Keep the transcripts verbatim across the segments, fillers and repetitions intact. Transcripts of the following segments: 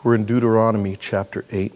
We're in Deuteronomy chapter eight.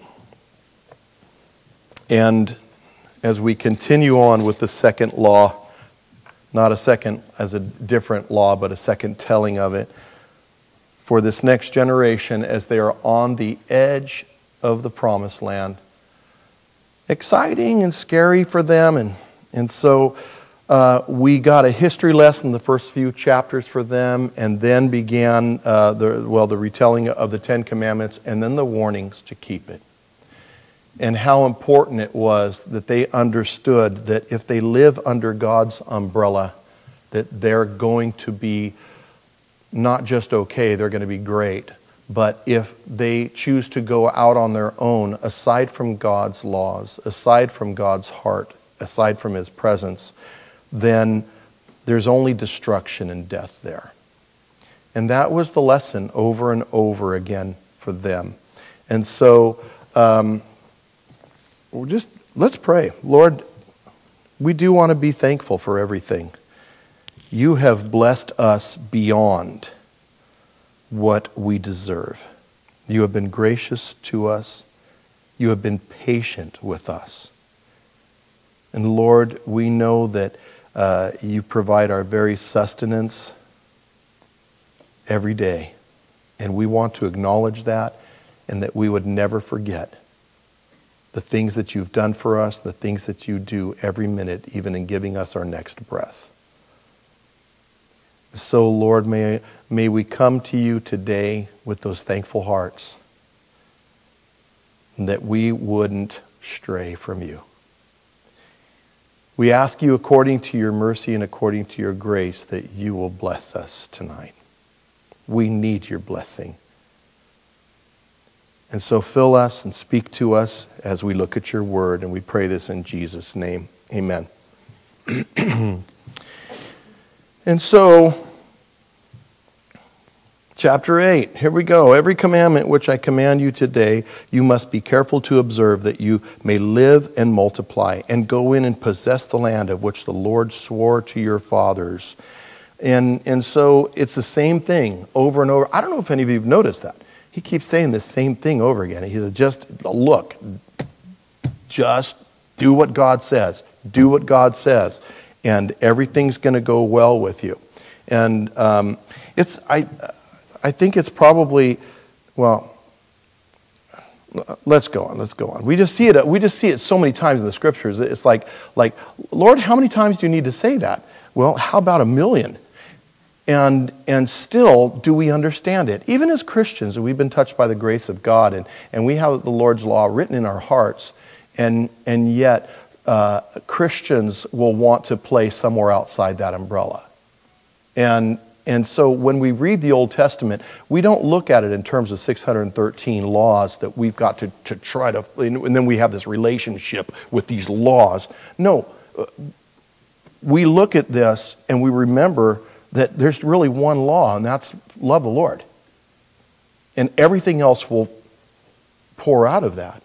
And as we continue on with the second law, not a second as a different law, but a second telling of it, for this next generation as they are on the edge of the promised land. Exciting and scary for them. And, and so uh, we got a history lesson, the first few chapters for them, and then began, uh, the well, the retelling of the Ten Commandments, and then the warnings to keep it. And how important it was that they understood that if they live under God's umbrella, that they're going to be not just okay, they're going to be great. But if they choose to go out on their own, aside from God's laws, aside from God's heart, aside from His presence, then there's only destruction and death there. And that was the lesson over and over again for them. And so, um, we'll just let's pray. Lord, we do want to be thankful for everything. You have blessed us beyond what we deserve. You have been gracious to us. You have been patient with us. And Lord, we know that uh, you provide our very sustenance every day. And we want to acknowledge that, and that we would never forget the things that you've done for us, the things that you do every minute, even in giving us our next breath. So, Lord, may, may we come to you today with those thankful hearts, and that we wouldn't stray from you. We ask you, according to your mercy and according to your grace, that you will bless us tonight. We need your blessing. And so fill us and speak to us as we look at your word, and we pray this in Jesus' name. Amen. And so, chapter eight, here we go. Every commandment which I command you today, you must be careful to observe, that you may live and multiply, and go in and possess the land of which the Lord swore to your fathers. And, and so it's the same thing over and over. I don't know if any of you have noticed that. He keeps saying the same thing over again. He says, just look, just do what God says. Do what God says. And everything's going to go well with you. And um, it's, I, I think it's probably, well, let's go on, let's go on. We just see it, we just see it so many times in the scriptures. It's like, like, Lord, how many times do you need to say that? Well, how about a million? And and still, do we understand it? Even as Christians, we've been touched by the grace of God, and, and we have the Lord's law written in our hearts, and, and yet uh, Christians will want to play somewhere outside that umbrella. And, and so when we read the Old Testament, we don't look at it in terms of six hundred thirteen laws that we've got to, to try to, and then we have this relationship with these laws. No, we look at this and we remember that there's really one law, and that's love the Lord. And everything else will pour out of that.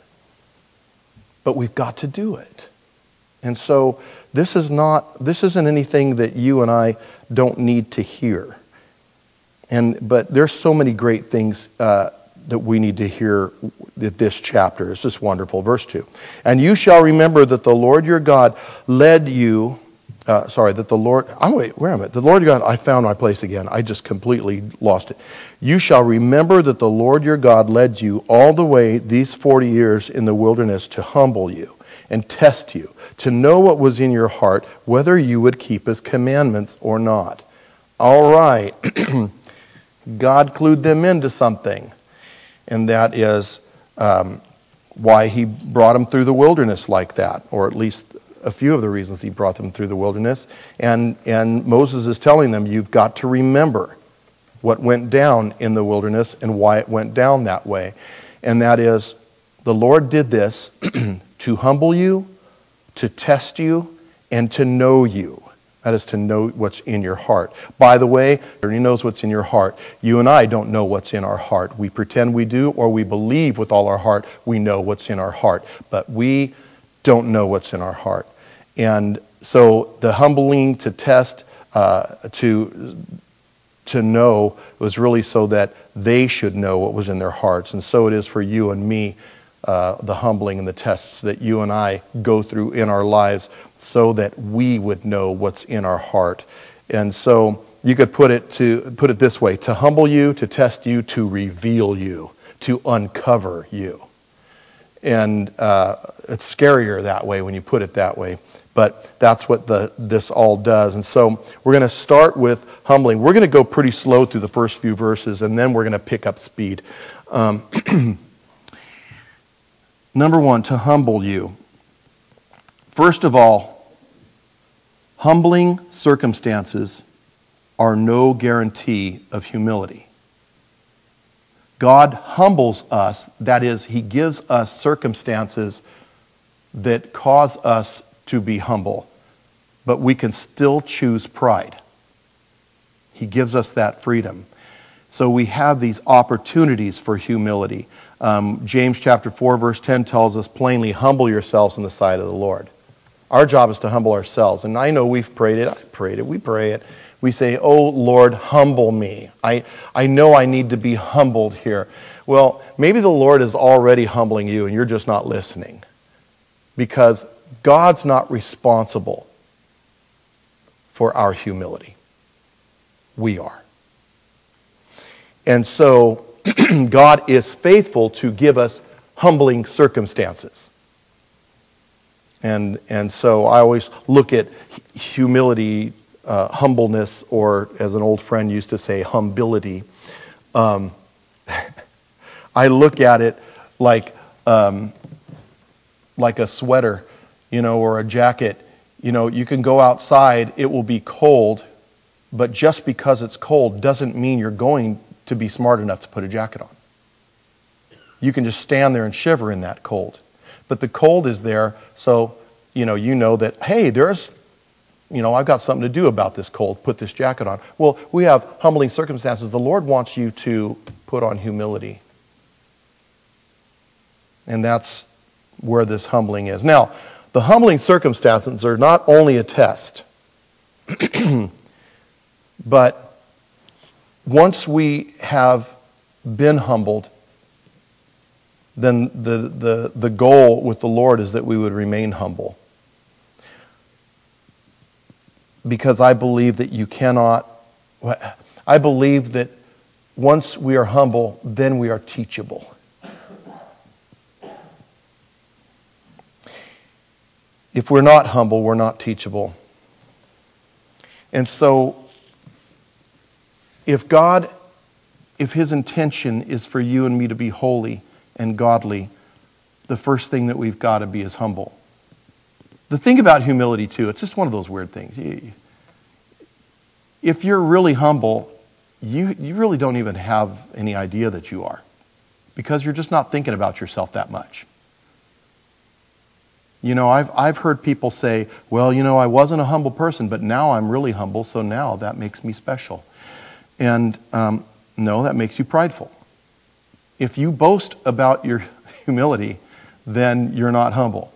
But we've got to do it. And so this is not, this isn't anything that you and I don't need to hear. And but there's so many great things uh, that we need to hear that this chapter. It's just wonderful. Verse two. And you shall remember that the Lord your God led you Uh, sorry, that the Lord, oh wait, where am I? The Lord God, I found my place again. I just completely lost it. You shall remember that the Lord your God led you all the way these forty years in the wilderness to humble you and test you, to know what was in your heart, whether you would keep His commandments or not. All right. God clued them into something, and that is um, why He brought them through the wilderness like that, or at least a few of the reasons He brought them through the wilderness. And, and Moses is telling them, you've got to remember what went down in the wilderness and why it went down that way. And that is, the Lord did this to humble you, to test you, and to know you. That is to know what's in your heart. By the way, He knows what's in your heart. You and I don't know what's in our heart. We pretend we do, or we believe with all our heart we know what's in our heart. But we don't know what's in our heart. And so the humbling to test, uh, to to know. It was really so that they should know what was in their hearts. And so it is for you and me, uh, the humbling and the tests that you and I go through in our lives so that we would know what's in our heart. And so you could put it to put it this way: to humble you, to test you, to reveal you, to uncover you. And uh, it's scarier that way when you put it that way. But that's what the this all does. And so we're going to start with humbling. We're going to go pretty slow through the first few verses, and then we're going to pick up speed. Um, number one, to humble you. First of all, humbling circumstances are no guarantee of humility. God humbles us, that is, He gives us circumstances that cause us to be humble, but we can still choose pride. He gives us that freedom. So we have these opportunities for humility. Um, James chapter four, verse ten tells us plainly, humble yourselves in the sight of the Lord. Our job is to humble ourselves. And I know we've prayed it, I prayed it, we pray it. We say, oh Lord, humble me. I, I know I need to be humbled here. Well, maybe the Lord is already humbling you and you're just not listening. Because God's not responsible for our humility. We are. And so God is faithful to give us humbling circumstances. And, and so I always look at humility, uh, humbleness, or as an old friend used to say, humility. Um, I look at it like, um, like a sweater, you know, or a jacket. You know, you can go outside, it will be cold, but just because it's cold doesn't mean you're going to be smart enough to put a jacket on. You can just stand there and shiver in that cold. But the cold is there, so, you know, you know that, hey, there's, you know, I've got something to do about this cold, put this jacket on. Well, we have humbling circumstances. The Lord wants you to put on humility. And that's where this humbling is. Now, the humbling circumstances are not only a test, but once we have been humbled, then the, the, the goal with the Lord is that we would remain humble. Because I believe that you cannot, I believe that once we are humble, then we are teachable. If we're not humble, we're not teachable. And so, if God, if His intention is for you and me to be holy and godly, the first thing that we've got to be is humble. The thing about humility, too, it's just one of those weird things. If you're really humble, you, you really don't even have any idea that you are, because you're just not thinking about yourself that much. You know, I've, I've heard people say, well, you know, I wasn't a humble person, but now I'm really humble, so now that makes me special. And um, no, that makes you prideful. If you boast about your humility, then you're not humble.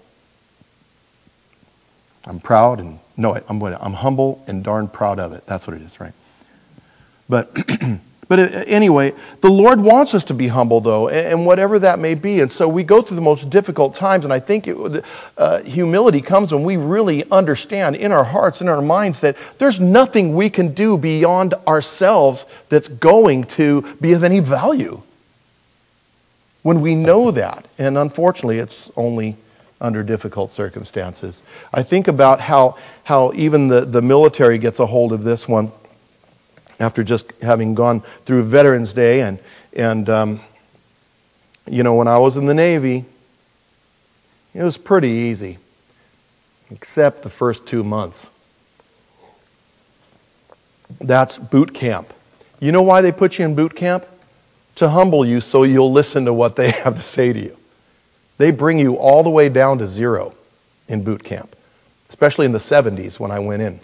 I'm proud and, no, I'm, I'm humble and darn proud of it. That's what it is, right? But But anyway, the Lord wants us to be humble, though, and whatever that may be. And so we go through the most difficult times, and I think it, uh, humility comes when we really understand in our hearts, in our minds, that there's nothing we can do beyond ourselves that's going to be of any value. When we know that, and unfortunately it's only under difficult circumstances. I think about how, how even the, the military gets a hold of this one. After just having gone through Veterans Day, and, and um, you know, when I was in the Navy, it was pretty easy, except the first two months. That's boot camp. You know why they put you in boot camp? To humble you so you'll listen to what they have to say to you. They bring you all the way down to zero in boot camp, especially in the seventies when I went in.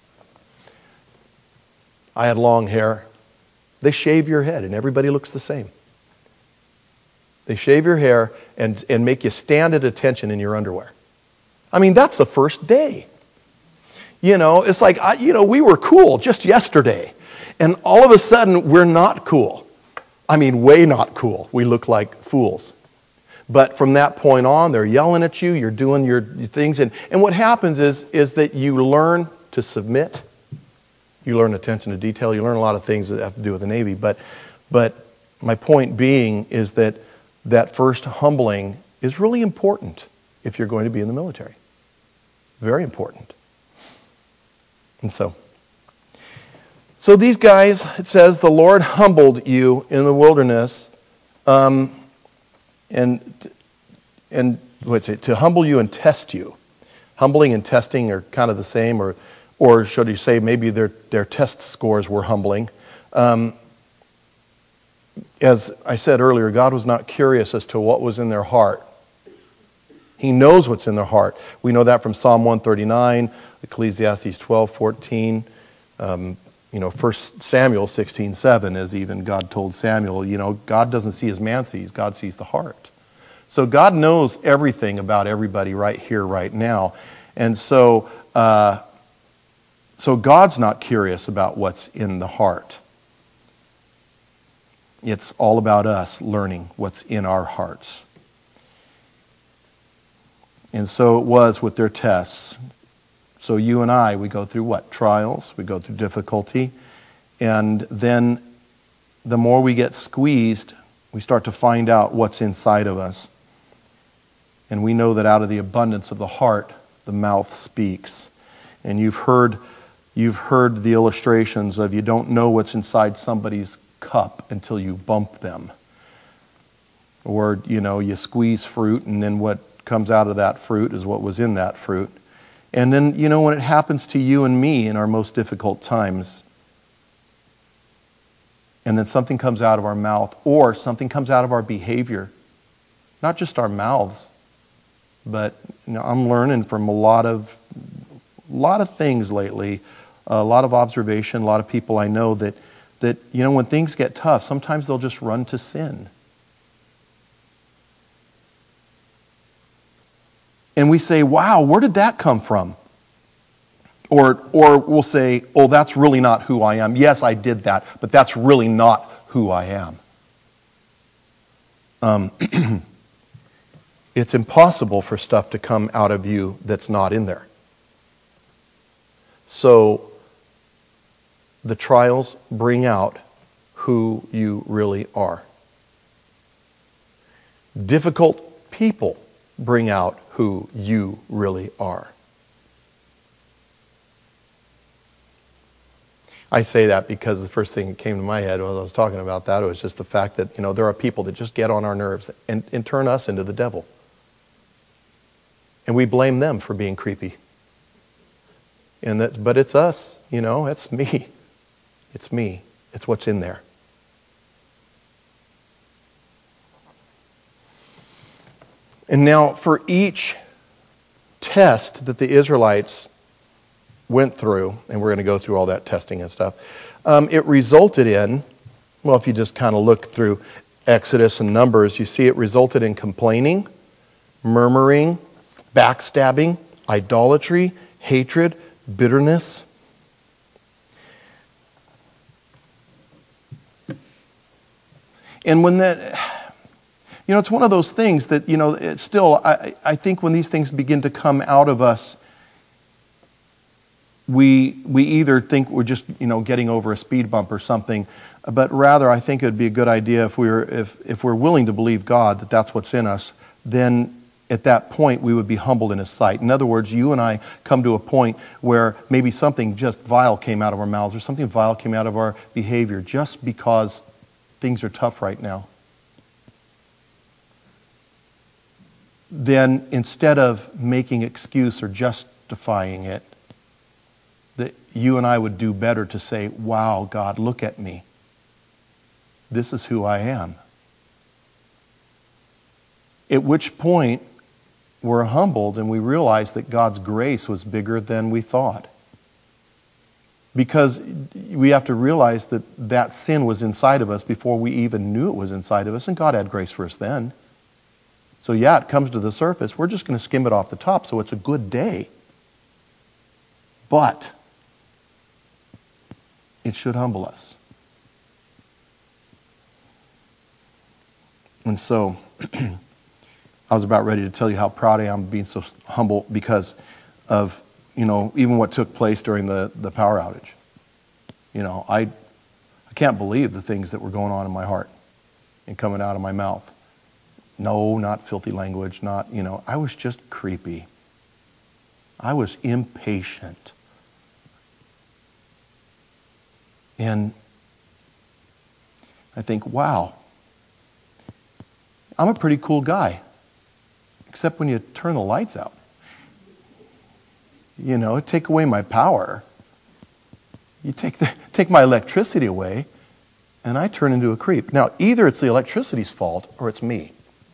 I had long hair. They shave your head and everybody looks the same. They shave your hair and, and make you stand at attention in your underwear. I mean, that's the first day. You know, it's like, I, you know, we were cool just yesterday. And all of a sudden, we're not cool. I mean, way not cool. We look like fools. But from that point on, they're yelling at you, you're doing your, your things. And, and what happens is, is that you learn to submit. You learn attention to detail. You learn a lot of things that have to do with the Navy. But, but my point being is that that first humbling is really important if you're going to be in the military. Very important. And so, so these guys, it says, the Lord humbled you in the wilderness, um, and and what's it? To humble you and test you. Humbling and testing are kind of the same, or or should you say maybe their their test scores were humbling. Um, as I said earlier, God was not curious as to what was in their heart. He knows what's in their heart. We know that from Psalm one thirty-nine, Ecclesiastes twelve fourteen, um, you know, First Samuel sixteen seven, as even God told Samuel, you know, God doesn't see as man sees, God sees the heart. So God knows everything about everybody right here, right now. And so, uh, so God's not curious about what's in the heart. It's all about us learning what's in our hearts. And so it was with their tests. So you and I, we go through what? Trials. We go through difficulty. And then the more we get squeezed, we start to find out what's inside of us. And we know that out of the abundance of the heart, the mouth speaks. And you've heard, you've heard the illustrations of you don't know what's inside somebody's cup until you bump them. Or, you know, you squeeze fruit and then what comes out of that fruit is what was in that fruit. And then, you know, when it happens to you and me in our most difficult times, and then something comes out of our mouth or something comes out of our behavior, not just our mouths, but you know, I'm learning from a lot of, lot of things lately, a lot of observation, a lot of people I know that, that you know, when things get tough, sometimes they'll just run to sin. And we say, wow, where did that come from? Or, or we'll say, oh, that's really not who I am. Yes, I did that, but that's really not who I am. Um, it's impossible for stuff to come out of you that's not in there. So the trials bring out who you really are. Difficult people bring out who you really are. I say that because the first thing that came to my head when I was talking about that was just the fact that, you know, there are people that just get on our nerves and, and turn us into the devil. And we blame them for being creepy. And that, but it's us, you know, it's me. It's me. It's what's in there. And now for each test that the Israelites went through, and we're going to go through all that testing and stuff, um, it resulted in, well, if you just kind of look through Exodus and Numbers, you see it resulted in complaining, murmuring, backstabbing, idolatry, hatred, bitterness. And when that... You know, it's one of those things that, you know, it's still, I, I think when these things begin to come out of us, we we either think we're just, you know, getting over a speed bump or something, but rather I think it would be a good idea if we were, if, if we're willing to believe God that that's what's in us, then at that point we would be humbled in His sight. In other words, you and I come to a point where maybe something just vile came out of our mouths or something vile came out of our behavior just because things are tough right now. Then instead of making excuse or justifying it, that you and I would do better to say, wow, God, look at me. This is who I am. At which point we're humbled and we realize that God's grace was bigger than we thought. Because we have to realize that that sin was inside of us before we even knew it was inside of us, and God had grace for us then. So yeah, it comes to the surface. We're just going to skim it off the top, so it's a good day. But It should humble us. And so, I was about ready to tell you how proud I am of being so humble because of, you know, even what took place during the, the power outage. You know, I, I can't believe the things that were going on in my heart and coming out of my mouth. No, not filthy language, not, you know, I was just creepy. I was impatient. And I think, wow, I'm a pretty cool guy, except when you turn the lights out. You know, take away my power. You take the, take my electricity away, and I turn into a creep. Now, either it's the electricity's fault or it's me.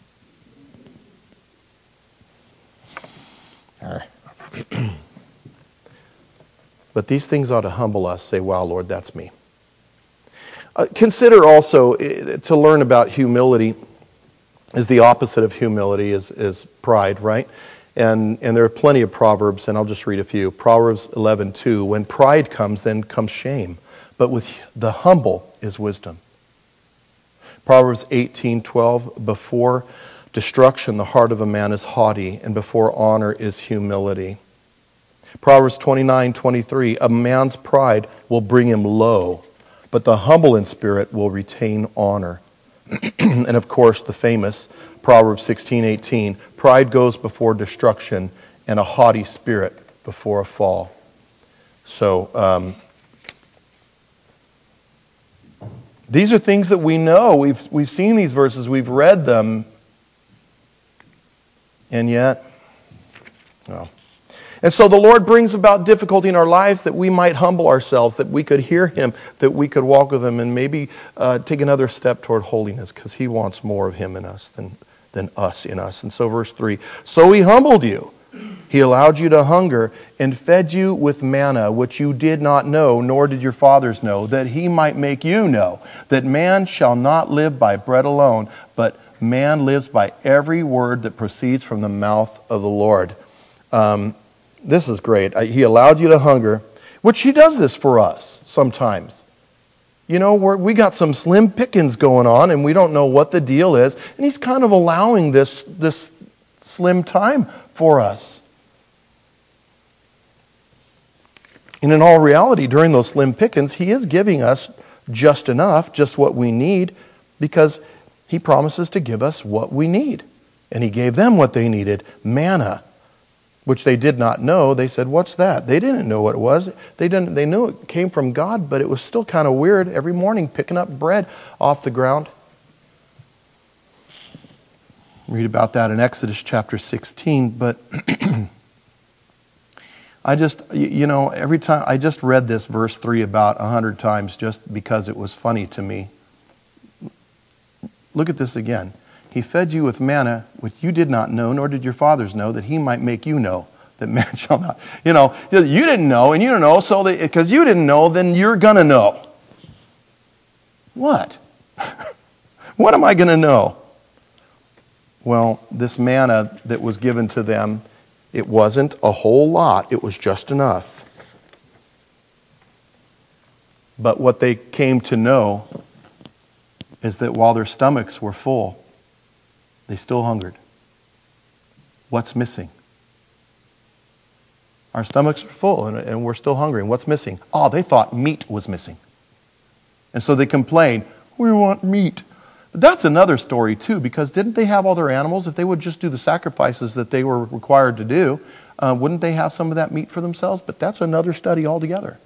All right. But these things ought to humble us. Say, wow, Lord, that's me. Uh, consider also, uh, to learn about humility is the opposite of humility, is, is pride, right? And, and there are plenty of Proverbs, and I'll just read a few. Proverbs eleven two, when pride comes, then comes shame. But with the humble is wisdom. Proverbs eighteen twelve, before destruction the heart of a man is haughty, and before honor is humility. Proverbs twenty-nine twenty-three, a man's pride will bring him low, but the humble in spirit will retain honor. And of course, the famous Proverbs sixteen eighteen, pride goes before destruction, and a haughty spirit before a fall. So, um, these are things that we know. We've, we've seen these verses, we've read them, and yet, well. And so the Lord brings about difficulty in our lives that we might humble ourselves, that we could hear Him, that we could walk with Him, and maybe uh, take another step toward holiness, because He wants more of Him in us than, than us in us. And so verse three, so He humbled you. He allowed you to hunger and fed you with manna, which you did not know, nor did your fathers know, that He might make you know that man shall not live by bread alone, but man lives by every word that proceeds from the mouth of the Lord. Um, This is great. He allowed you to hunger, which He does this for us sometimes. You know, we're, we got some slim pickings going on, and we don't know what the deal is, and He's kind of allowing this, this slim time for us. And in all reality, during those slim pickings, He is giving us just enough, just what we need, because He promises to give us what we need. And He gave them what they needed, manna, which they did not know. They said, what's that? They didn't know what it was. They didn't. They knew it came from God, but it was still kind of weird every morning picking up bread off the ground. Read about that in Exodus chapter sixteen, but I just, you know, every time, I just read this verse three about a hundred times just because it was funny to me. Look at this again. He fed you with manna, which you did not know, nor did your fathers know, that He might make you know that man shall not. You know, you didn't know, and you don't know, so because you didn't know, then you're going to know. What? What am I going to know? Well, this manna that was given to them, it wasn't a whole lot. It was just enough. But what they came to know is that while their stomachs were full, they still hungered. What's missing? Our stomachs are full and, and we're still hungry. And what's missing? Oh, they thought meat was missing. And so they complained, we want meat. But that's another story too, because didn't they have all their animals? If they would just do the sacrifices that they were required to do, uh, wouldn't they have some of that meat for themselves? But that's another study altogether.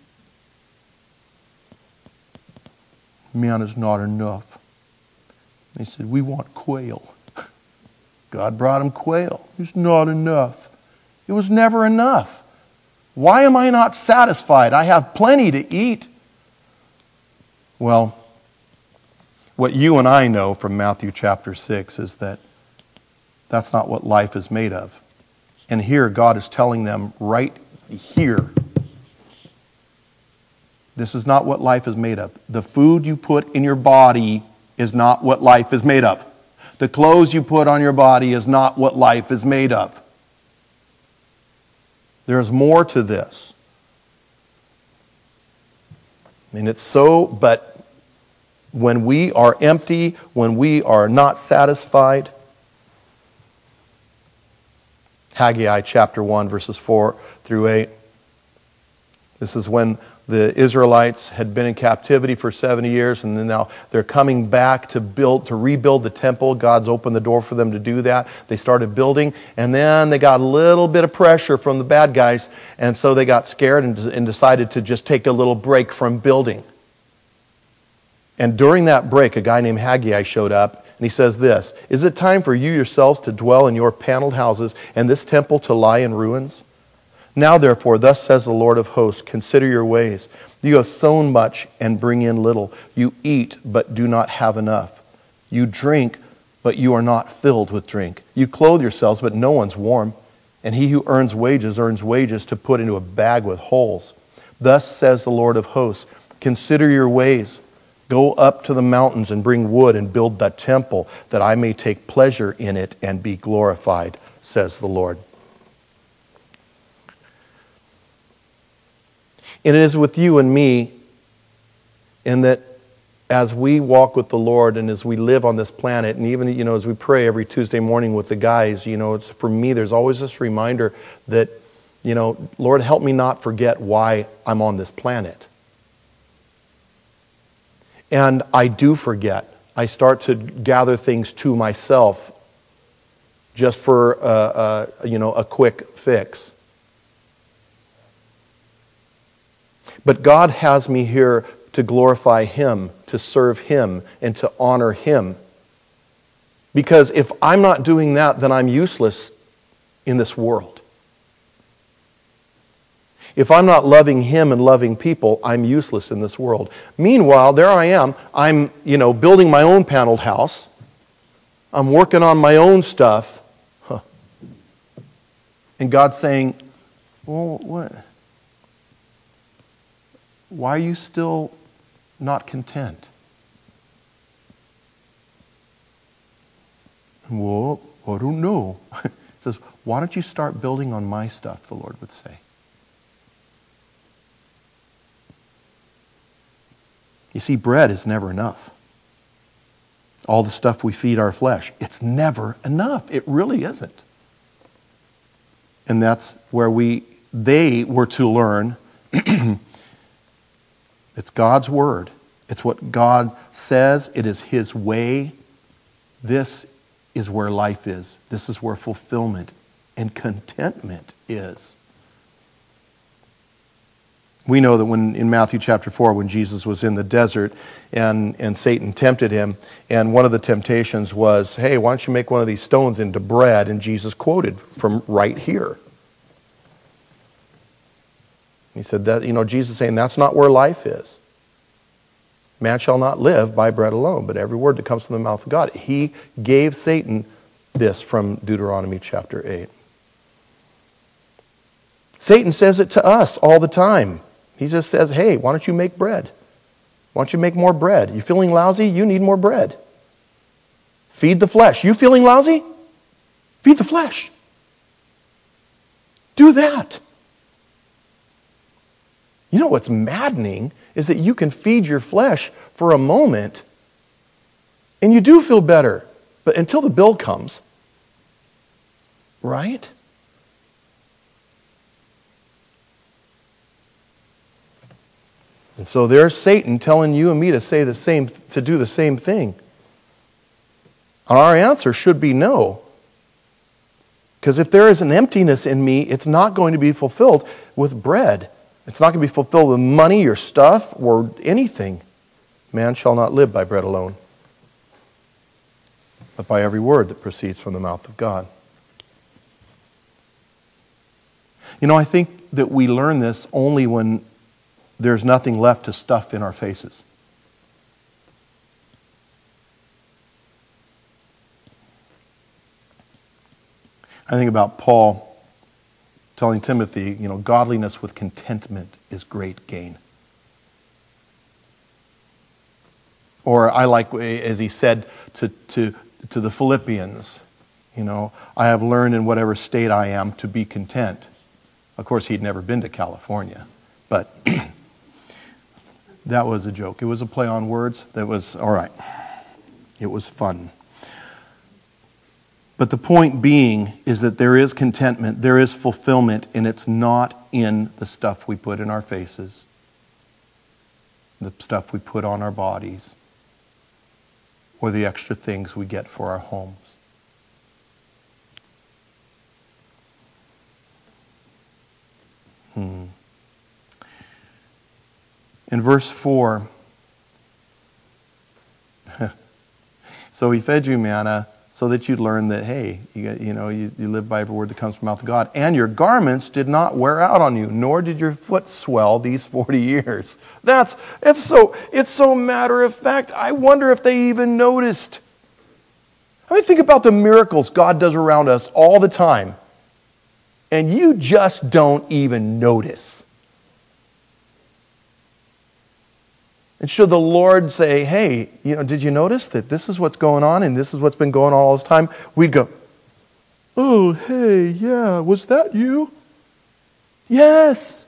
Man is not enough. They said, we want quail. God brought him quail. It's not enough. It was never enough. Why am I not satisfied? I have plenty to eat. Well, what you and I know from Matthew chapter six is that that's not what life is made of. And here God is telling them right here, this is not what life is made of. The food you put in your body is not what life is made of. The clothes you put on your body is not what life is made of. There's more to this. And it's so, but when we are empty, when we are not satisfied, Haggai chapter one, verses four through eight. This is when the Israelites had been in captivity for seventy years, and then now they're coming back to build, to rebuild the temple. God's opened the door for them to do that. They started building, and then they got a little bit of pressure from the bad guys, and so they got scared and, and decided to just take a little break from building. And during that break, a guy named Haggai showed up, and he says this, "Is it time for you yourselves to dwell in your paneled houses, and this temple to lie in ruins? Now therefore, thus says the Lord of hosts, consider your ways. You have sown much and bring in little. You eat, but do not have enough. You drink, but you are not filled with drink. You clothe yourselves, but no one's warm. And he who earns wages, earns wages to put into a bag with holes. Thus says the Lord of hosts, consider your ways. Go up to the mountains and bring wood and build the temple, that I may take pleasure in it and be glorified, says the Lord." And it is with you and me in that as we walk with the Lord and as we live on this planet, and even, you know, as we pray every Tuesday morning with the guys, you know, it's, for me, there's always this reminder that, you know, Lord, help me not forget why I'm on this planet. And I do forget. I start to gather things to myself just for, uh, uh, you know, a quick fix. But God has me here to glorify Him, to serve Him, and to honor Him. Because if I'm not doing that, then I'm useless in this world. If I'm not loving Him and loving people, I'm useless in this world. Meanwhile, there I am. I'm, you know, building my own paneled house. I'm working on my own stuff. Huh. And God's saying, well, what? Why are you still not content? Well, I don't know. It says, why don't you start building on my stuff, the Lord would say. You see, bread is never enough. All the stuff we feed our flesh, it's never enough. It really isn't. And that's where we, they were to learn. It's God's word. It's what God says. It is His way. This is where life is. This is where fulfillment and contentment is. We know that when in Matthew chapter four, when Jesus was in the desert and, and Satan tempted him, and one of the temptations was, hey, why don't you make one of these stones into bread? And Jesus quoted from right here. He said that, you know, Jesus saying that's not where life is. Man shall not live by bread alone, but every word that comes from the mouth of God. He gave Satan this from Deuteronomy chapter eight. Satan says it to us all the time. He just says, hey, why don't you make bread? Why don't you make more bread? You feeling lousy? You need more bread. Feed the flesh. You feeling lousy? Feed the flesh. Do that. You know what's maddening is that you can feed your flesh for a moment and you do feel better, but until the bill comes, right? And so there's Satan telling you and me to say the same, to do the same thing. Our answer should be no. Because if there is an emptiness in me, it's not going to be fulfilled with bread. It's not going to be fulfilled with money or stuff or anything. Man shall not live by bread alone, but by every word that proceeds from the mouth of God. You know, I think that we learn this only when there's nothing left to stuff in our faces. I think about Paul telling Timothy, you know, godliness with contentment is great gain. Or I like, as he said to, to, to the Philippians, you know, I have learned in whatever state I am to be content. Of course, he'd never been to California, but That was a joke. It was a play on words. That was, all right. It was fun. But the point being is that there is contentment, there is fulfillment, and it's not in the stuff we put in our faces, the stuff we put on our bodies, or the extra things we get for our homes. Hmm. In verse four, so he fed you manna so that you'd learn that, hey, you, got, you know, you, you live by every word that comes from the mouth of God. And your garments did not wear out on you, nor did your foot swell these forty years. That's, it's so, it's so matter of fact. I wonder if they even noticed. I mean, think about the miracles God does around us all the time. And you just don't even notice. And should the Lord say, hey, you know, did you notice that this is what's going on and this is what's been going on all this time? We'd go, oh, hey, yeah, was that you? Yes.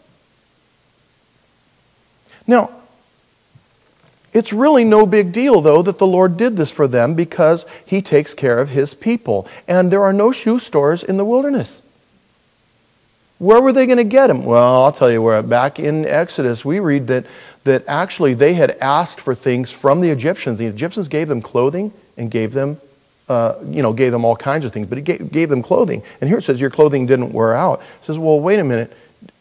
Now, it's really no big deal, though, that the Lord did this for them because He takes care of His people. And there are no shoe stores in the wilderness. Where were they going to get them? Well, I'll tell you where. Back in Exodus, we read that, that actually they had asked for things from the Egyptians. The Egyptians gave them clothing and gave them, uh, you know, gave them all kinds of things, but it gave, gave them clothing. And here it says your clothing didn't wear out. It says, well, wait a minute.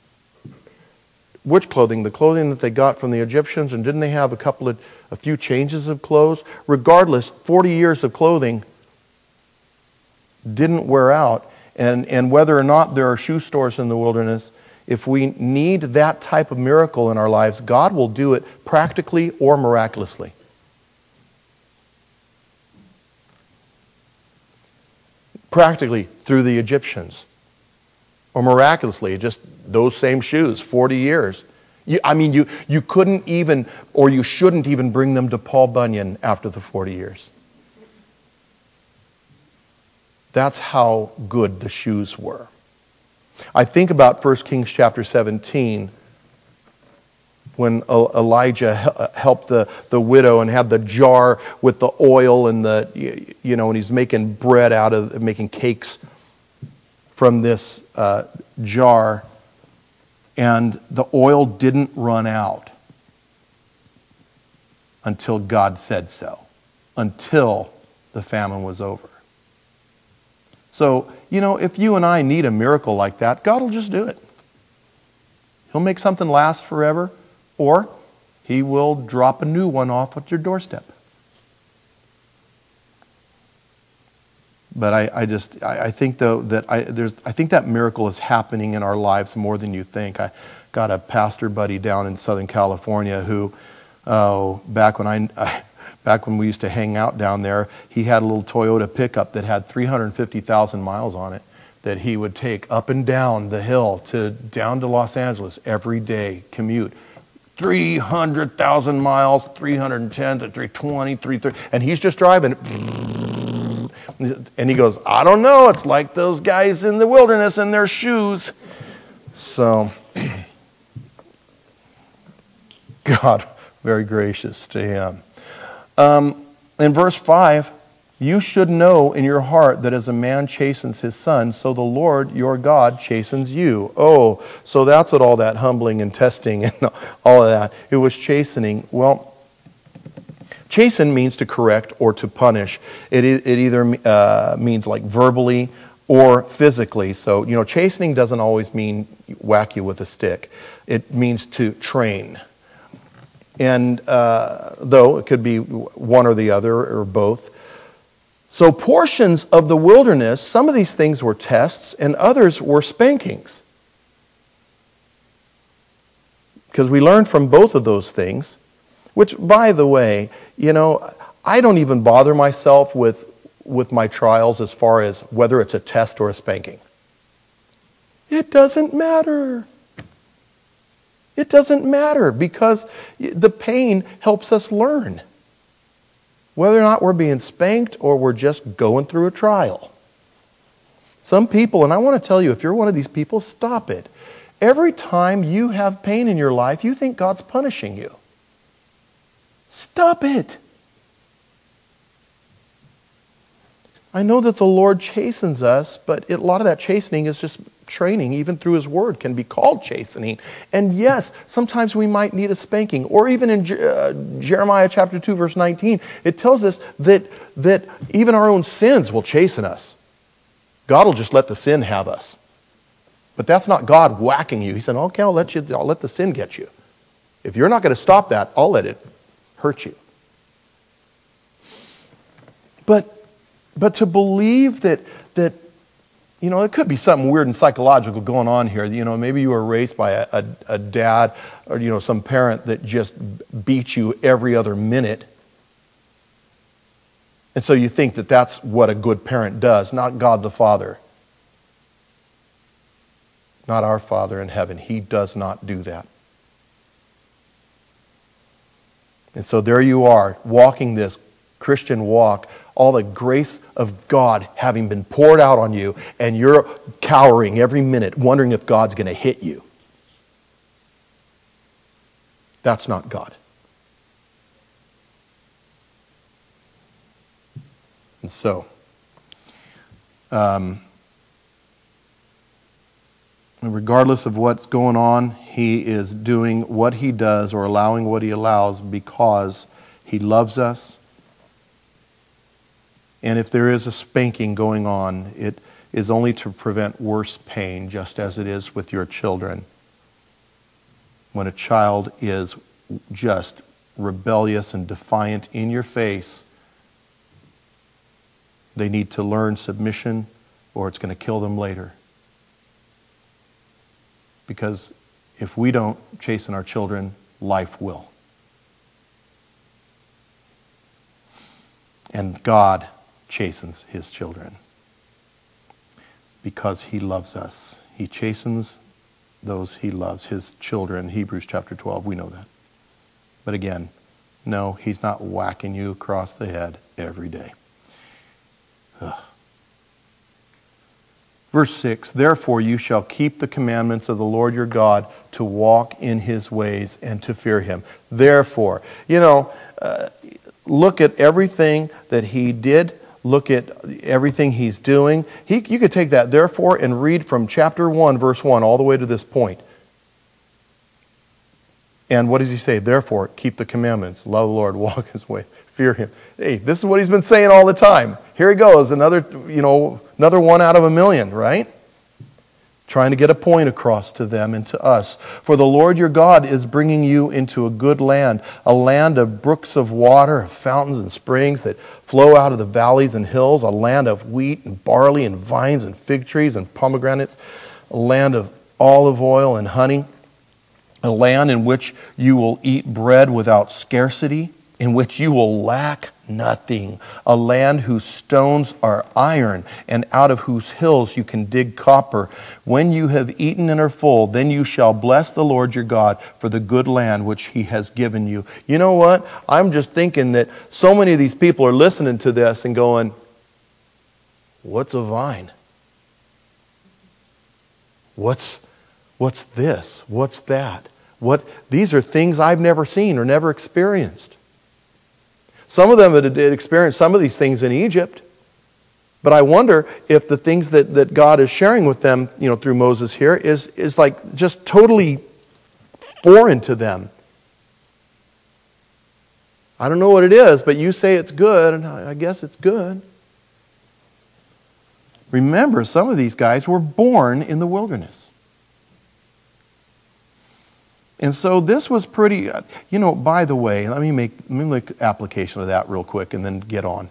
Which clothing? The clothing that they got from the Egyptians, and didn't they have a couple of, a few changes of clothes? Regardless, forty years of clothing didn't wear out. And, and whether or not there are shoe stores in the wilderness, if we need that type of miracle in our lives, God will do it practically or miraculously. Practically through the Egyptians. Or miraculously, just those same shoes, forty years. You, I mean, you, you couldn't even, or you shouldn't even bring them to Paul Bunyan after the forty years. That's how good the shoes were. I think about First Kings chapter seventeen, when Elijah helped the, the widow and had the jar with the oil and the, you know, and he's making bread out of, making cakes from this uh, jar, and the oil didn't run out until God said so, until the famine was over. So, you know, if you and I need a miracle like that, God will just do it. He'll make something last forever, or He will drop a new one off at your doorstep. But I, I just, I, I think though that I, there's, I think that miracle is happening in our lives more than you think. I got a pastor buddy down in Southern California who, oh, back when I, I Back when we used to hang out down there, he had a little Toyota pickup that had three hundred fifty thousand miles on it that he would take up and down the hill to down to Los Angeles every day, commute. three hundred thousand miles, three hundred ten to three twenty, three thirty, and he's just driving. And he goes, I don't know, it's like those guys in the wilderness in their shoes. So, God, very gracious to him. Um, in verse five, you should know in your heart that as a man chastens his son, so the Lord your God chastens you. Oh, so that's what all that humbling and testing and all of that. It was chastening. Well, chasten means to correct or to punish. It, it either uh, means like verbally or physically. So, you know, chastening doesn't always mean whack you with a stick. It means to train. And uh, though it could be one or the other or both. So portions of the wilderness, some of these things were tests and others were spankings. Because we learned from both of those things, which, by the way, you know, I don't even bother myself with, with my trials as far as whether it's a test or a spanking. It doesn't matter. It doesn't matter because the pain helps us learn. Whether or not we're being spanked or we're just going through a trial. Some people, and I want to tell you, if you're one of these people, stop it. Every time you have pain in your life, you think God's punishing you. Stop it. I know that the Lord chastens us, but it, a lot of that chastening is just training, even through His Word, can be called chastening. And yes, sometimes we might need a spanking. Or even in uh, Jeremiah chapter two, verse nineteen, it tells us that, that even our own sins will chasten us. God will just let the sin have us. But that's not God whacking you. He said, okay, I'll let you, I'll let the sin get you. If you're not going to stop that, I'll let it hurt you. But But to believe that, that, you know, it could be something weird and psychological going on here. You know, maybe you were raised by a, a, a dad or, you know, some parent that just beats you every other minute. And so you think that that's what a good parent does, not God the Father. Not our Father in heaven. He does not do that. And so there you are, walking this Christian walk, all the grace of God having been poured out on you, and you're cowering every minute, wondering if God's going to hit you. That's not God. And so, um, regardless of what's going on, He is doing what He does or allowing what He allows because He loves us. And if there is a spanking going on, it is only to prevent worse pain, just as it is with your children. When a child is just rebellious and defiant in your face, they need to learn submission or it's going to kill them later. Because if we don't chasten our children, life will. And God chastens His children because He loves us. He chastens those He loves, His children. Hebrews chapter twelve, we know that. But again, no, He's not whacking you across the head every day. Ugh. Verse six, therefore you shall keep the commandments of the Lord your God to walk in His ways and to fear Him. Therefore, you know, uh, look at everything that He did. Look at everything He's doing. He, you could take that, therefore, and read from chapter one, verse one, all the way to this point. And what does He say? Therefore, keep the commandments. Love the Lord, walk His ways, fear Him. Hey, this is what He's been saying all the time. Here He goes, another, you know, another one out of a million, right? Trying to get a point across to them and to us. For the Lord your God is bringing you into a good land, a land of brooks of water, of fountains and springs that flow out of the valleys and hills, a land of wheat and barley and vines and fig trees and pomegranates, a land of olive oil and honey, a land in which you will eat bread without scarcity, in which you will lack nothing, a land whose stones are iron, and out of whose hills you can dig copper. When you have eaten and are full, then you shall bless the Lord your God for the good land which He has given you. You know what? I'm just thinking that so many of these people are listening to this and going, what's a vine? What's, what's this? What's that? What? These are things I've never seen or never experienced. Some of them had experienced some of these things in Egypt. But I wonder if the things that, that God is sharing with them, you know, through Moses here is, is like just totally foreign to them. I don't know what it is, but you say it's good, and I guess it's good. Remember, some of these guys were born in the wilderness. And so this was pretty, you know, by the way, let me make, let me make application of that real quick and then get on.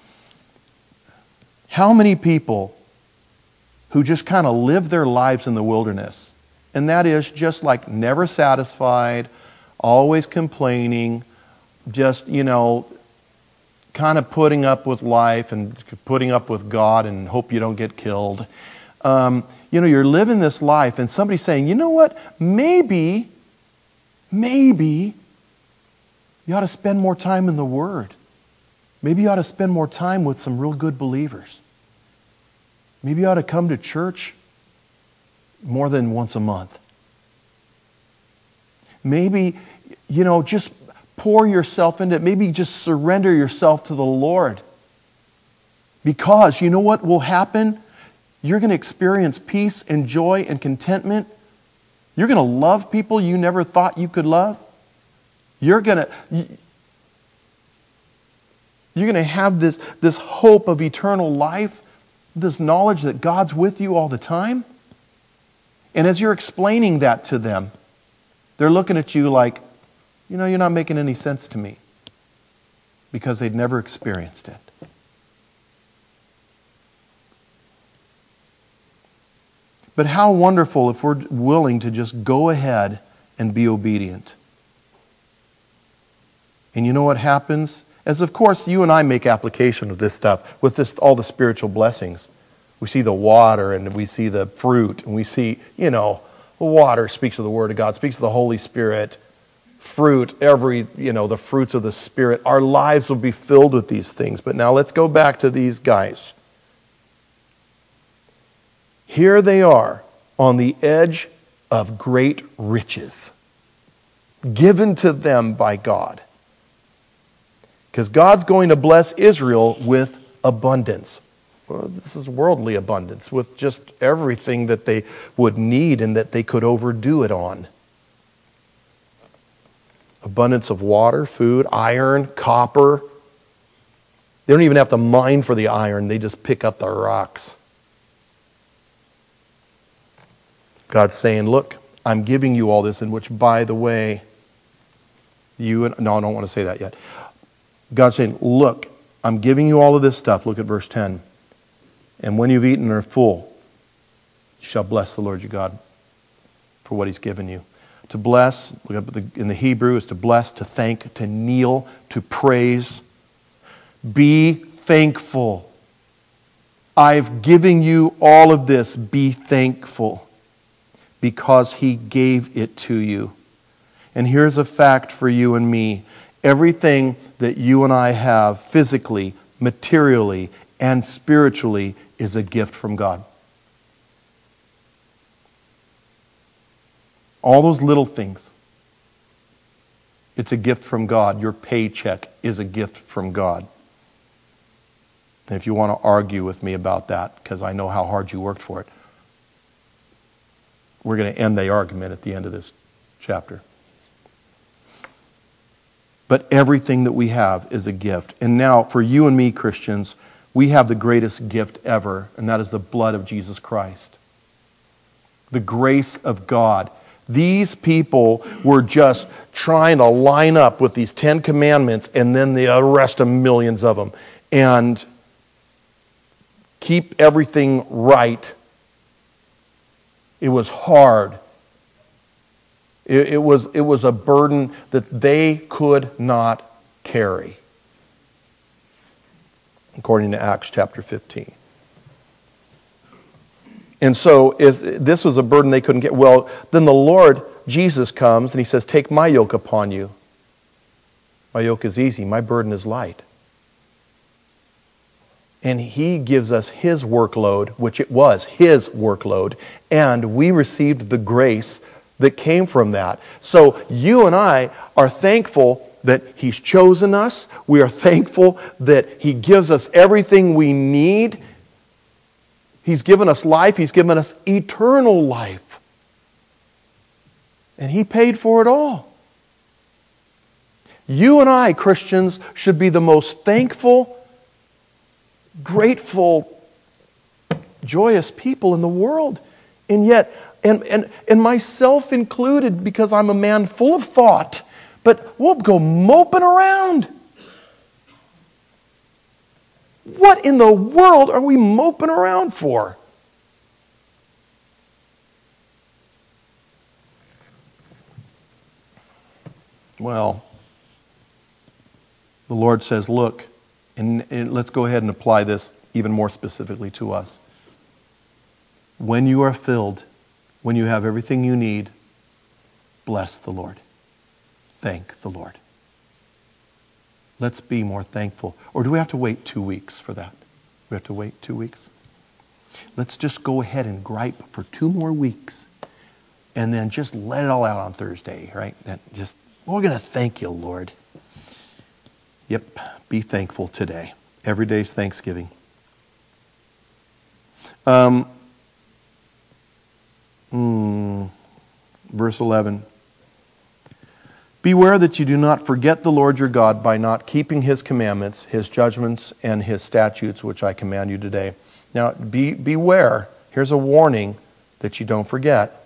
How many people who just kind of live their lives in the wilderness, and that is just like never satisfied, always complaining, just, you know, kind of putting up with life and putting up with God and hope you don't get killed. Um, you know, you're living this life and somebody's saying, you know what, maybe... Maybe you ought to spend more time in the Word. Maybe you ought to spend more time with some real good believers. Maybe you ought to come to church more than once a month. Maybe, you know, just pour yourself into it. Maybe just surrender yourself to the Lord. Because you know what will happen? You're going to experience peace and joy and contentment. You're going to love people you never thought you could love. You're going to you're going to have this, this hope of eternal life, this knowledge that God's with you all the time. And as you're explaining that to them, they're looking at you like, you know, you're not making any sense to me, because they'd never experienced it. But how wonderful if we're willing to just go ahead and be obedient. And you know what happens? As of course you and I make application of this stuff with this, all the spiritual blessings. We see the water and we see the fruit and we see, you know, the water speaks of the Word of God, speaks of the Holy Spirit. Fruit, every, you know, the fruits of the Spirit. Our lives will be filled with these things. But now let's go back to these guys. Here they are on the edge of great riches given to them by God. Because God's going to bless Israel with abundance. Well, this is worldly abundance, with just everything that they would need and that they could overdo it on. Abundance of water, food, iron, copper. They don't even have to mine for the iron. They just pick up the rocks. God's saying, look, I'm giving you all this, in which, by the way, you and... No, I don't want to say that yet. God's saying, look, I'm giving you all of this stuff. Look at verse ten. And when you've eaten and are full, you shall bless the Lord your God for what He's given you. To bless, look up at the, in the Hebrew, is to bless, to thank, to kneel, to praise. Be thankful. I've given you all of this. Be thankful, because He gave it to you. And here's a fact for you and me. Everything that you and I have physically, materially, and spiritually is a gift from God. All those little things. It's a gift from God. Your paycheck is a gift from God. And if you want to argue with me about that, because I know how hard you worked for it, we're going to end the argument at the end of this chapter. But everything that we have is a gift. And now, for you and me, Christians, we have the greatest gift ever, and that is the blood of Jesus Christ. The grace of God. These people were just trying to line up with these Ten Commandments and then the rest of millions of them and keep everything right. It was hard. It, it was, it was a burden that they could not carry, according to Acts chapter fifteen. And so is, this was a burden they couldn't get. Well, then the Lord Jesus comes and He says, take my yoke upon you. My yoke is easy, my burden is light. And He gives us His workload, which it was His workload, and we received the grace that came from that. So you and I are thankful that He's chosen us. We are thankful that He gives us everything we need. He's given us life. He's given us eternal life. And He paid for it all. You and I, Christians, should be the most thankful, grateful, joyous people in the world. And yet, and, and, and myself included, because I'm a man full of thought, but we'll go moping around. What in the world are we moping around for? Well, the Lord says, look, and, and let's go ahead and apply this even more specifically to us. When you are filled, when you have everything you need, bless the Lord. Thank the Lord. Let's be more thankful. Or do we have to wait two weeks for that? We have to wait two weeks? Let's just go ahead and gripe for two more weeks and then just let it all out on Thursday, right? And just, we're going to thank you, Lord. Yep, be thankful today. Every day's Thanksgiving. Um, mm, verse eleven. Beware that you do not forget the Lord your God by not keeping his commandments, his judgments, and his statutes, which I command you today. Now, be, beware. Here's a warning that you don't forget.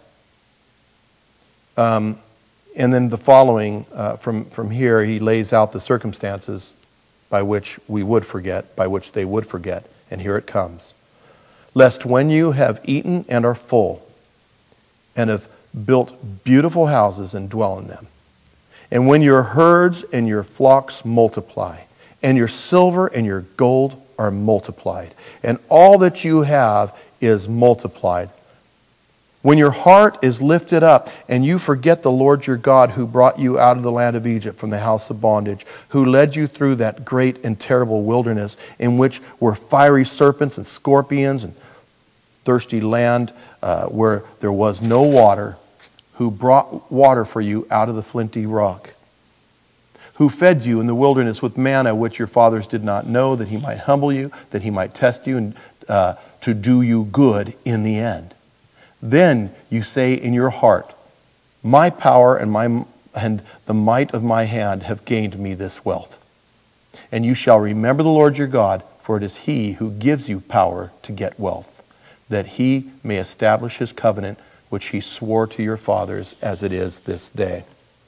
Um, and then the following, uh, from, from here, he lays out the circumstances by which we would forget, by which they would forget. And here it comes. Lest when you have eaten and are full, and have built beautiful houses and dwell in them, and when your herds and your flocks multiply, and your silver and your gold are multiplied, and all that you have is multiplied. When your heart is lifted up, and you forget the Lord your God who brought you out of the land of Egypt from the house of bondage, who led you through that great and terrible wilderness, in which were fiery serpents and scorpions and thirsty land uh, where there was no water, who brought water for you out of the flinty rock, who fed you in the wilderness with manna which your fathers did not know, that he might humble you, that he might test you, and uh, to do you good in the end. Then you say in your heart, my power and my and the might of my hand have gained me this wealth. And you shall remember the Lord your God, for it is he who gives you power to get wealth, that he may establish his covenant, which he swore to your fathers as it is this day.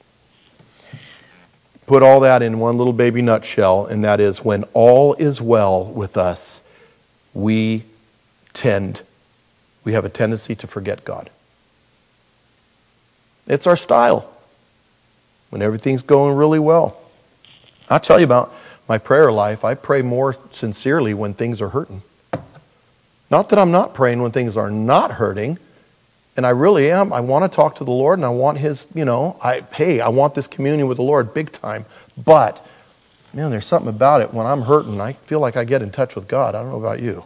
Put all that in one little baby nutshell, and that is, when all is well with us, we tend, we have a tendency to forget God. It's our style when everything's going really well. I'll tell you about my prayer life. I pray more sincerely when things are hurting. Not that I'm not praying when things are not hurting, and I really am. I want to talk to the Lord, and I want his, you know, I hey, I want this communion with the Lord big time. But, man, there's something about it. When I'm hurting, I feel like I get in touch with God. I don't know about you.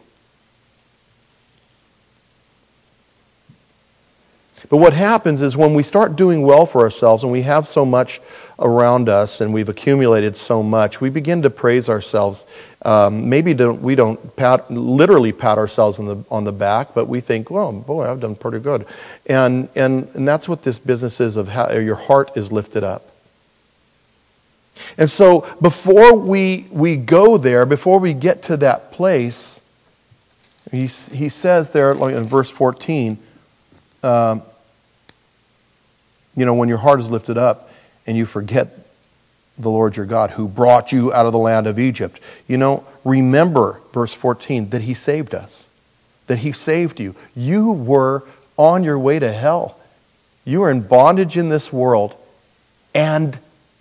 But what happens is when we start doing well for ourselves and we have so much around us and we've accumulated so much, we begin to praise ourselves. Um, maybe don't, we don't pat, literally pat ourselves on the on the back, but we think, well, boy, I've done pretty good. And and, and that's what this business is, of how your heart is lifted up. And so before we, we go there, before we get to that place, he, he says there in verse fourteen, um, you know, when your heart is lifted up and you forget the Lord your God who brought you out of the land of Egypt. You know, remember, verse fourteen, that he saved us. That he saved you. You were on your way to hell. You were in bondage in this world, and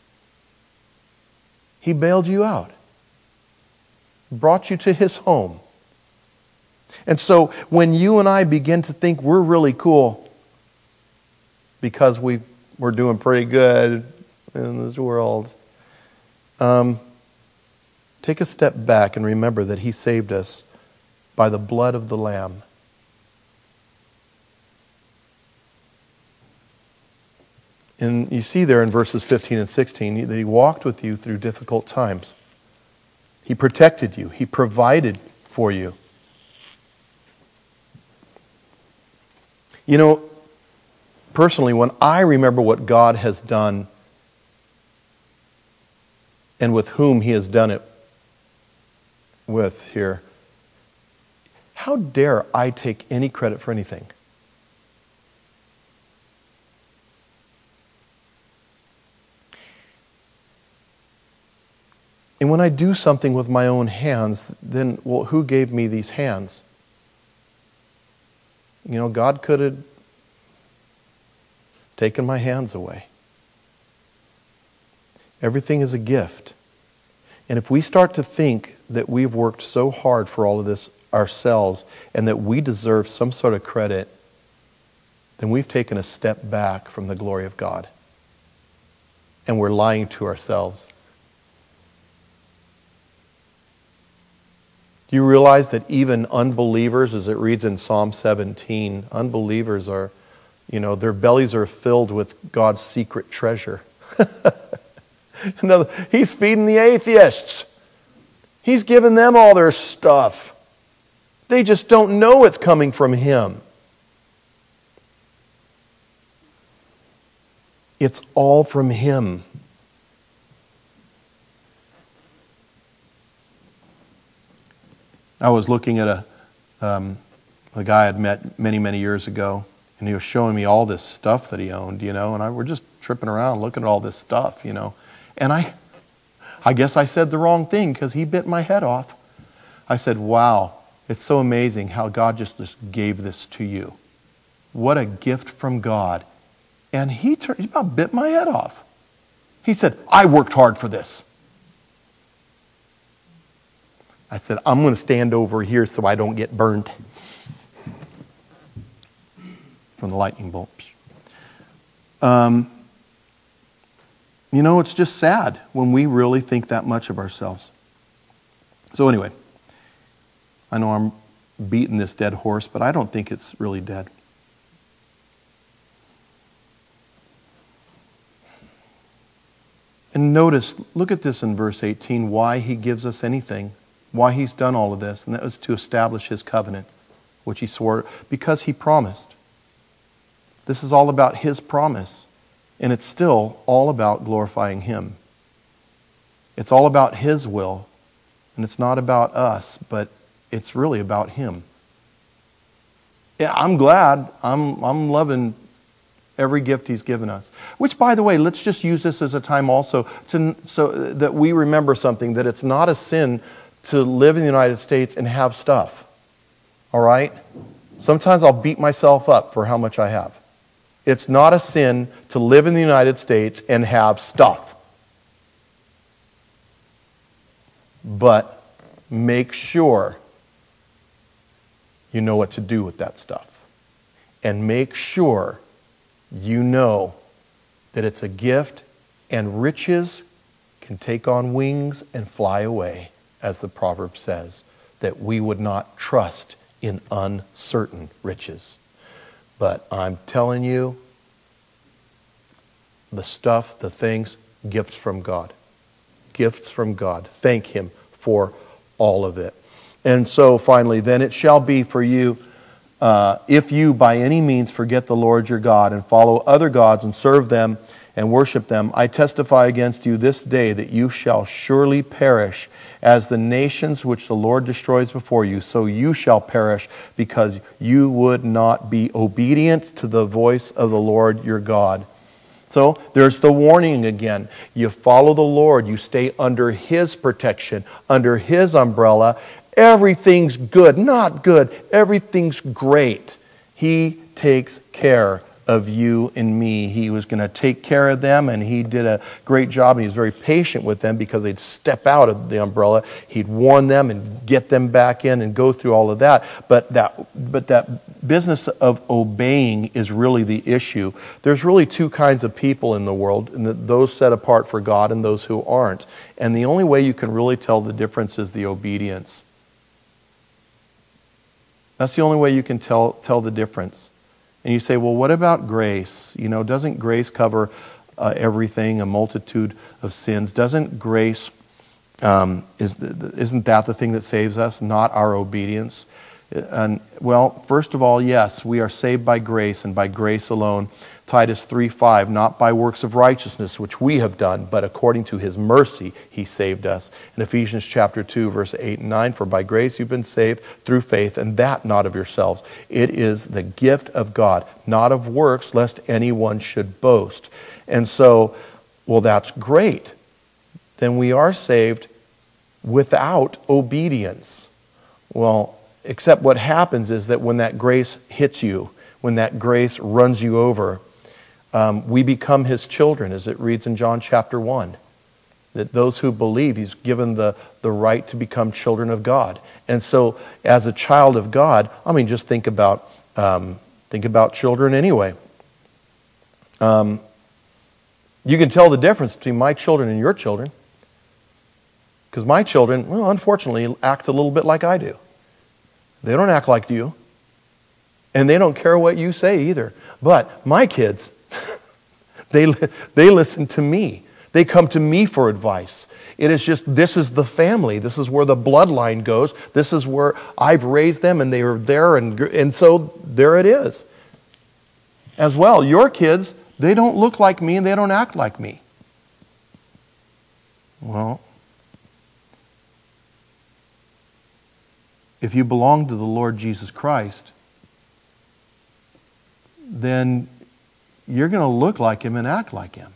he bailed you out. Brought you to his home. And so when you and I begin to think we're really cool because we, we're doing pretty good in this world, um, take a step back and remember that he saved us by the blood of the Lamb. And you see there in verses fifteen and sixteen that he walked with you through difficult times. He protected you. He provided for you. You know, personally, when I remember what God has done and with whom he has done it with here, how dare I take any credit for anything? And when I do something with my own hands, then, well, who gave me these hands? You know, God could have taken my hands away. Everything is a gift. And if we start to think that we've worked so hard for all of this ourselves and that we deserve some sort of credit, then we've taken a step back from the glory of God. And we're lying to ourselves. Do you realize that even unbelievers, as it reads in Psalm seventeen, unbelievers are, you know, their bellies are filled with God's secret treasure. Another, he's feeding the atheists. He's giving them all their stuff. They just don't know it's coming from him. It's all from him. I was looking at a, um, a guy I'd met many, many years ago, and he was showing me all this stuff that he owned, you know, and I were just tripping around looking at all this stuff, you know. And I, I guess I said the wrong thing because he bit my head off. I said, wow, it's so amazing how God just, just gave this to you. What a gift from God. And he, turned, he about bit my head off. He said, I worked hard for this. I said, I'm going to stand over here so I don't get burned from the lightning bolt. Um, you know, it's just sad when we really think that much of ourselves. So anyway, I know I'm beating this dead horse, but I don't think it's really dead. And notice, look at this in verse eighteen, why he gives us anything, why he's done all of this, and that was to establish his covenant, which he swore, because he promised. This is all about his promise, and it's still all about glorifying him. It's all about his will, and it's not about us, but it's really about him. Yeah, I'm glad, I'm, I'm loving every gift he's given us. Which, by the way, let's just use this as a time also to, so that we remember something, that it's not a sin to live in the United States and have stuff. All right? Sometimes I'll beat myself up for how much I have. It's not a sin to live in the United States and have stuff. But make sure you know what to do with that stuff. And make sure you know that it's a gift, and riches can take on wings and fly away, as the proverb says, that we would not trust in uncertain riches. But I'm telling you, the stuff, the things, gifts from God. Gifts from God. Thank him for all of it. And so finally, then it shall be for you, Uh, if you by any means forget the Lord your God and follow other gods and serve them and worship them, I testify against you this day that you shall surely perish as the nations which the Lord destroys before you. So you shall perish because you would not be obedient to the voice of the Lord your God. So there's the warning again. You follow the Lord. You stay under his protection, under his umbrella. Everything's good, not good. Everything's great. He takes care of you and me. He was going to take care of them, and he did a great job, and he was very patient with them because they'd step out of the umbrella. He'd warn them and get them back in and go through all of that. But that, but that business of obeying is really the issue. There's really two kinds of people in the world, and those set apart for God and those who aren't. And the only way you can really tell the difference is the obedience. That's the only way you can tell tell the difference. And you say, well, what about grace? You know, doesn't grace cover uh, everything, a multitude of sins? Doesn't grace, um, is the, isn't that the thing that saves us, not our obedience? And well, first of all, yes, we are saved by grace and by grace alone. Titus three five, not by works of righteousness, which we have done, but according to his mercy he saved us. In Ephesians chapter two, verse eight and nine, for by grace you've been saved through faith, and that not of yourselves. It is the gift of God, not of works, lest anyone should boast. And so, well, that's great. Then we are saved without obedience. Well, except what happens is that when that grace hits you, when that grace runs you over, um, we become his children, as it reads in John chapter one. That those who believe, he's given the, the right to become children of God. And so, as a child of God, I mean, just think about um, think about children anyway. Um, you can tell the difference between my children and your children. Because my children, well, unfortunately, act a little bit like I do. They don't act like you. And they don't care what you say either. But my kids, they, they listen to me. They come to me for advice. It is just, this is the family. This is where the bloodline goes. This is where I've raised them and they are there. And, and so there it is. As well, your kids, they don't look like me and they don't act like me. Well, if you belong to the Lord Jesus Christ, then you're going to look like Him and act like Him.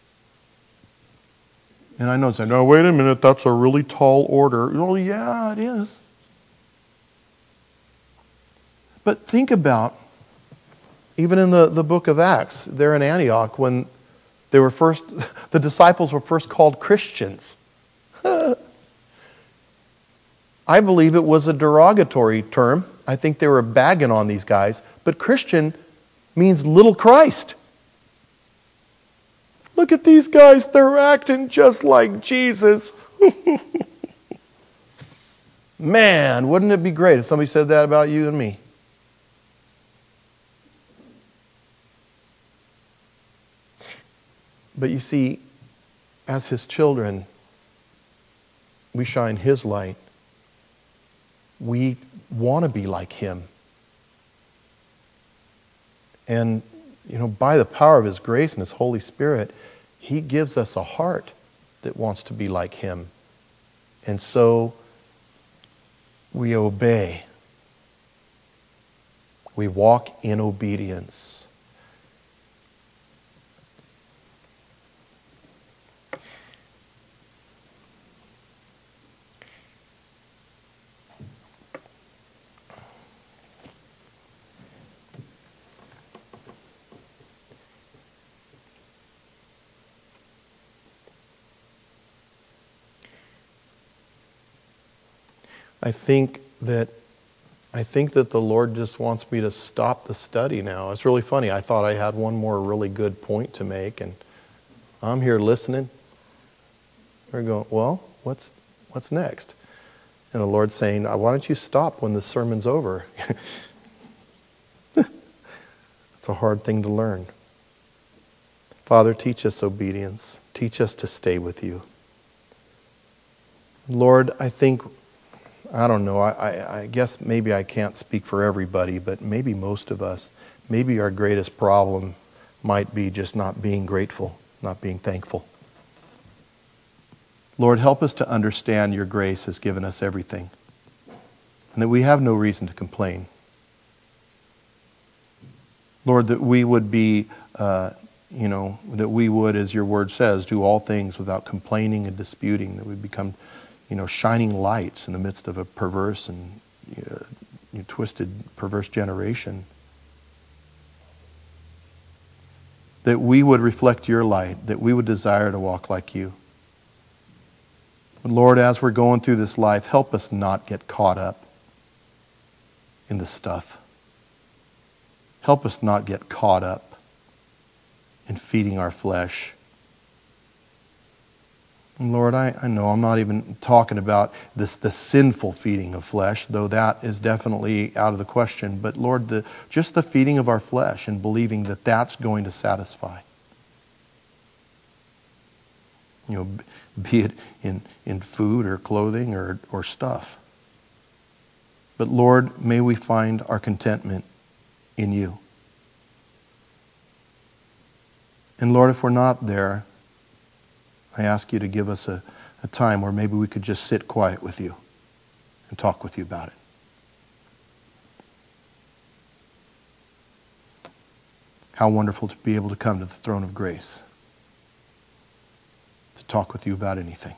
And I know it's like, no, wait a minute, that's a really tall order. Well, yeah, it is. But think about, even in the, the book of Acts, there in Antioch, when they were first, the disciples were first called Christians. I believe it was a derogatory term. I think they were bagging on these guys. But Christian means little Christ. Look at these guys, they're acting just like Jesus. Man, wouldn't it be great if somebody said that about you and me? But you see, as His children, we shine His light. We want to be like Him. And, you know, by the power of His grace and His Holy Spirit, He gives us a heart that wants to be like Him. And so we obey. We walk in obedience. I think that I think that the Lord just wants me to stop the study now. It's really funny. I thought I had one more really good point to make, and I'm here listening. We're going, well, what's what's next? And the Lord's saying, why don't you stop when the sermon's over? It's a hard thing to learn. Father, teach us obedience. Teach us to stay with you. Lord, I think I don't know, I, I, I guess maybe I can't speak for everybody, but maybe most of us, maybe our greatest problem might be just not being grateful, not being thankful. Lord, help us to understand your grace has given us everything, and that we have no reason to complain. Lord, that we would be, uh, you know, that we would, as your word says, do all things without complaining and disputing, that we become you know, shining lights in the midst of a perverse and you know, you know, twisted, perverse generation. That we would reflect your light, that we would desire to walk like you. And Lord, as we're going through this life, help us not get caught up in the stuff. Help us not get caught up in feeding our flesh. And Lord, I, I know I'm not even talking about this the sinful feeding of flesh, though that is definitely out of the question. But Lord, the, just the feeding of our flesh and believing that that's going to satisfy. You know, be it in, in food or clothing or, or stuff. But Lord, may we find our contentment in you. And Lord, if we're not there, I ask you to give us a, a time where maybe we could just sit quiet with you and talk with you about it. How wonderful to be able to come to the throne of grace to talk with you about anything.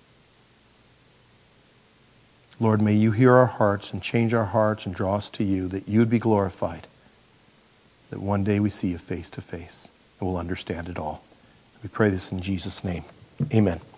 Lord, may you hear our hearts and change our hearts and draw us to you, that you would be glorified, that one day we see you face to face and we'll understand it all. We pray this in Jesus' name. Amen.